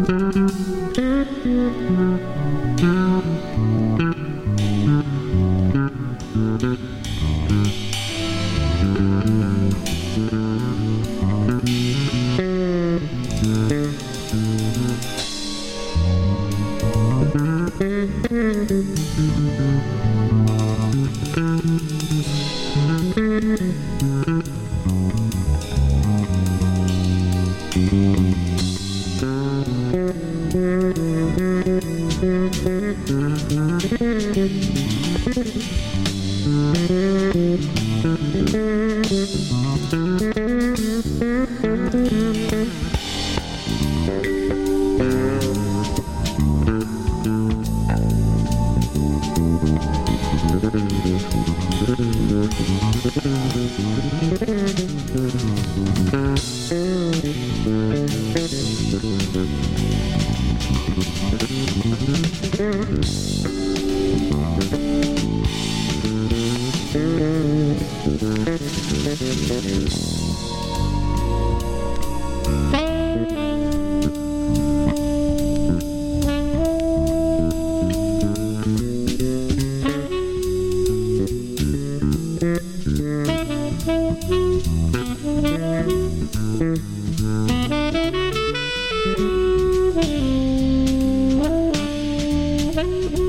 Thank you.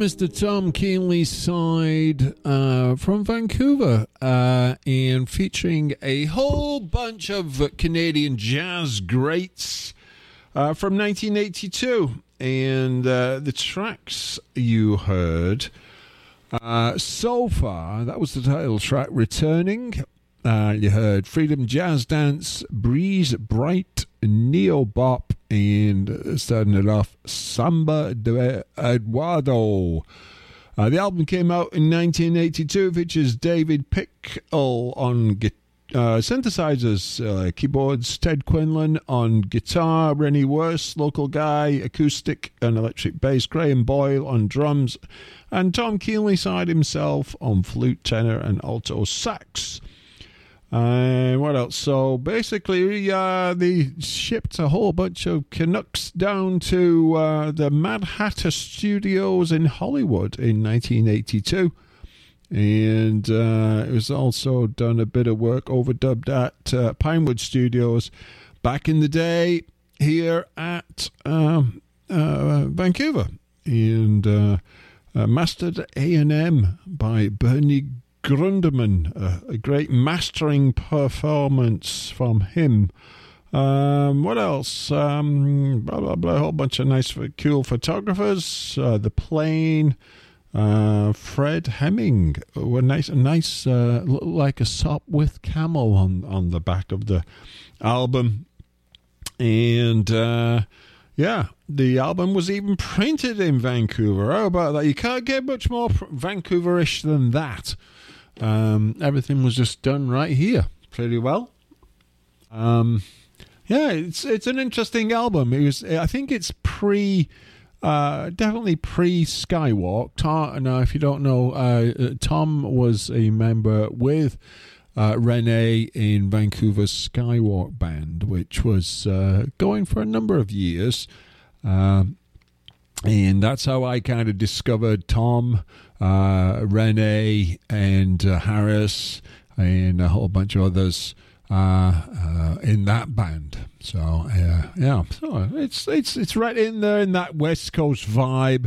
Mr. Tom Keenly side from Vancouver and featuring a whole bunch of Canadian jazz greats from 1982. And the tracks you heard so far, that was the title track, Returning. You heard Freedom Jazz Dance, Breeze Bright, Neo Bop, and starting it off, Samba de Eduardo. The album came out in 1982, features David Pickle on synthesizers, keyboards, Ted Quinlan on guitar, Rennie Worse, local guy, acoustic and electric bass, Graham Boyle on drums, and Tom Keenly side himself on flute, tenor, and alto sax. What else? So basically, they shipped a whole bunch of Canucks down to the Mad Hatter Studios in Hollywood in 1982. And it was also done a bit of work overdubbed at Pinewood Studios back in the day here at Vancouver. And mastered A&M by Bernie Grundeman, a great mastering performance from him. What else? Blah, blah, blah, a whole bunch of nice, cool photographers. The Plane, Fred Hemming, were nice, looked like a Sopwith Camel on the back of the album. And yeah, the album was even printed in Vancouver. How about that? You can't get much more Vancouverish than that. Everything was just done right here pretty well. Yeah, it's an interesting album. I think it's definitely pre-Skywalk. Now, if you don't know, Tom was a member with Renee in Vancouver's Skywalk band, which was going for a number of years. And that's how I kind of discovered Tom, Renee, and Harris, and a whole bunch of others in that band. So yeah, so it's right in there in that West Coast vibe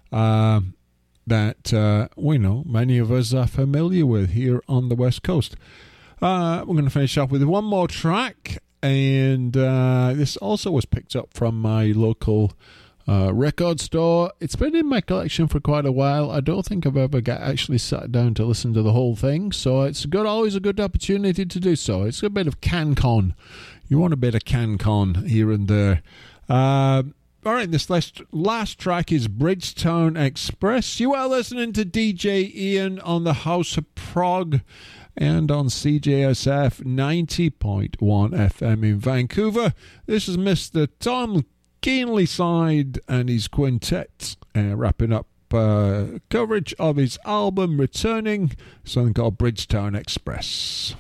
that we know many of us are familiar with here on the West Coast. We're going to finish off with one more track, and this also was picked up from my local record store. It's been in my collection for quite a while. I don't think I've ever actually sat down to listen to the whole thing, so it's always a good opportunity to do so. It's a bit of CanCon. You want a bit of CanCon here and there. All right, this last track is Bridgetown Express. You are listening to DJ Ian on the House of Prog and on CJSF 90.1 FM in Vancouver. This is Mr. Tom Keenly side and his quintet, wrapping up coverage of his album Returning, something called Bridgetown Express.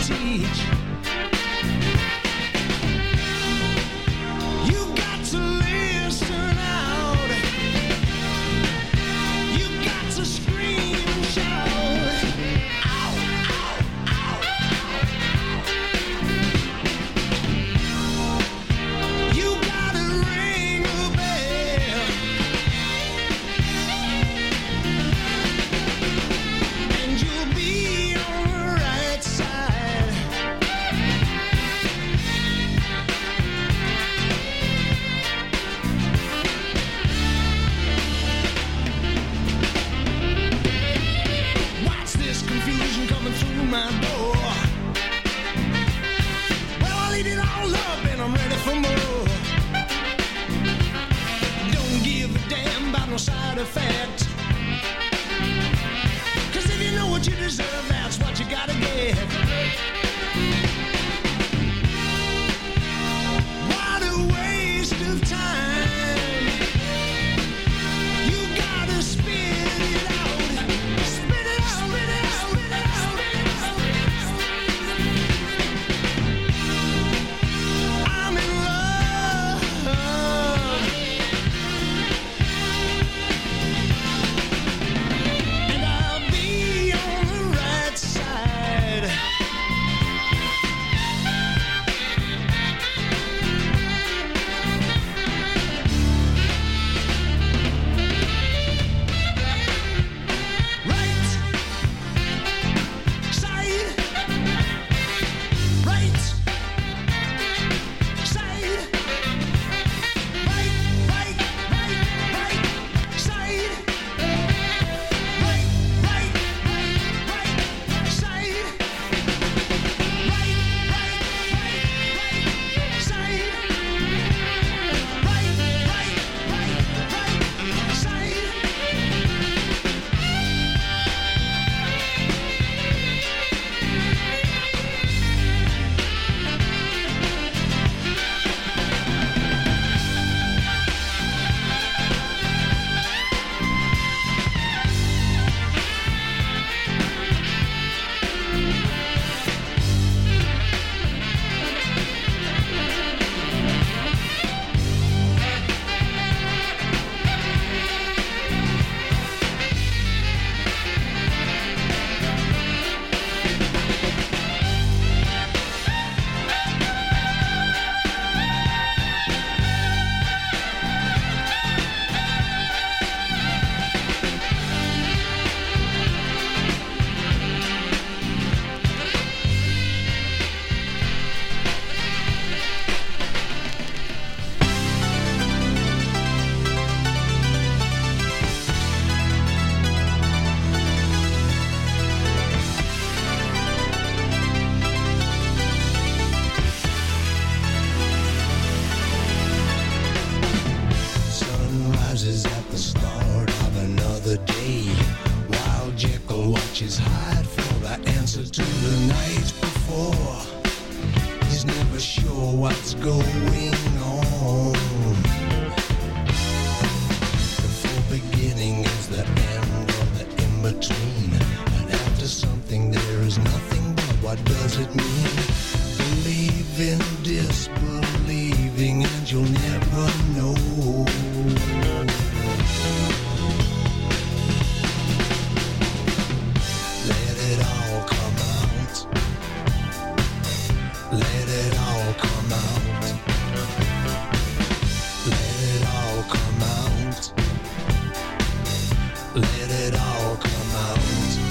teach. You got to listen out. You got to scream and shout. Ow, ow, ow, ow. You gotta ring a bell. And you'll be on the right side. Watch this confusion coming through my door. Well, I'll eat it all up and I'm ready for more. Don't give a damn about no side effect. 'Cause if you know what you deserve, that's what you gotta get. What a waste of time. You gotta spit it out. Spit it out, spit it out, spit it out, I'm in love. And I'll be on the right side. Right side. Right side. Right side. Right side. Sun rises at the start of another day, while Jekyll watches hide for the answer to the night before. He's never sure what's going on. The full beginning is the end of the in-between, and after something there is nothing but what does it mean? Believing, disbelieving, and you'll never know. Let it all come out. Let it all come out. Let it all come out. Let it all come out.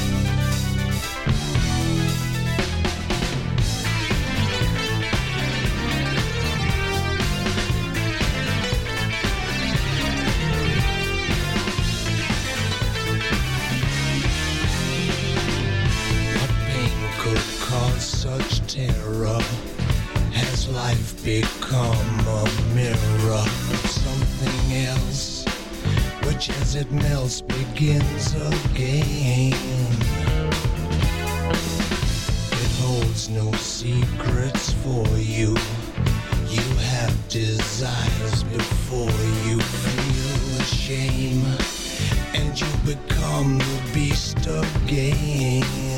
What pain could cause such terror? Has life become a mirror of something else, which as it melts begins again? It holds no secrets for you. You have desires before you feel shame, and you become the beast again.